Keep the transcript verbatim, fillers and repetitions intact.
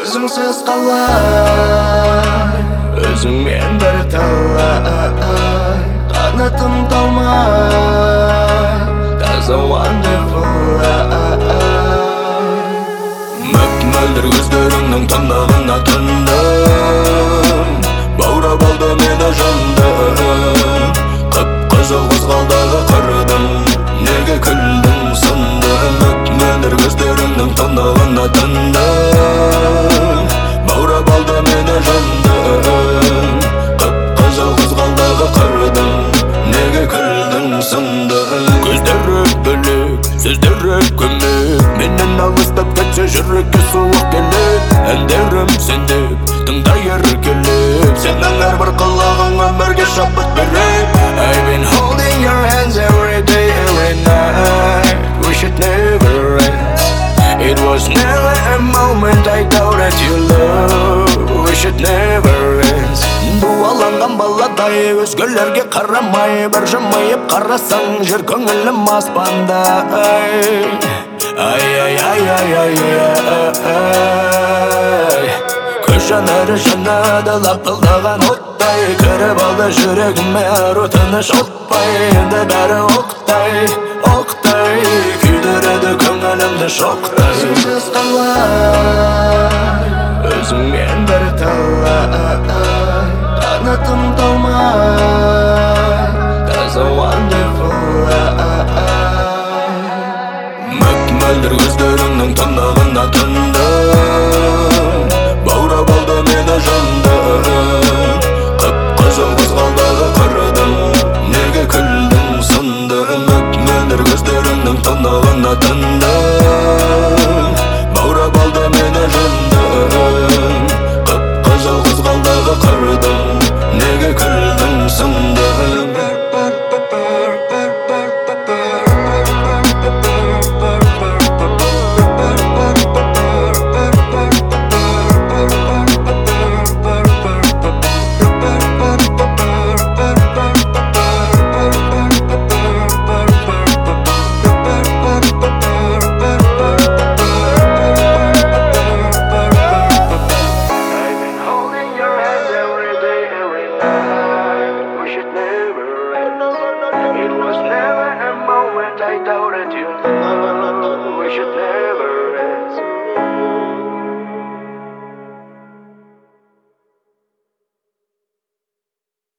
өзіңсіз қалай, өзіңмен бір талай, қанатым талмай, таза wonderful. Мөп-мөлдір көздеріңнің тұнығына тұндым, баурап алды мені жандым. Қып-қызыл қызғалдағы қырдың, неге күлдің сындым. Мөп-мөлдір көздеріңнің тұнығына тұндым, баурап алды мені жандым. Қып-қызыл қызғалдағы қырдың, неге күлдің сындым. Көздері бөлек, сөздері көмек, менен алыстап кетсе жүрекке суық келек. Әндерім сендеп, тыңдай еркелеп, сенің әрбір қылығың өмірге шабыт берек. I've been holding your hands every day, every night. We should never end. It was never a moment I doubted your love. We should never end. Дуаланған баладай өзгелерге қарамай, бір жымиып қарасаң жер көңілім аспанда. Ай, ай, ай, ай, ай, ай. Көз жанары жанады лапылдаған оттай, кіріп алды жүрегіме ару тыныш отпай. Енді бәрі оқтай, оқтай, күйдіреді көңілімді шоқтай. Өзіңсіз қалай, өзіңмен бір талай, қанатым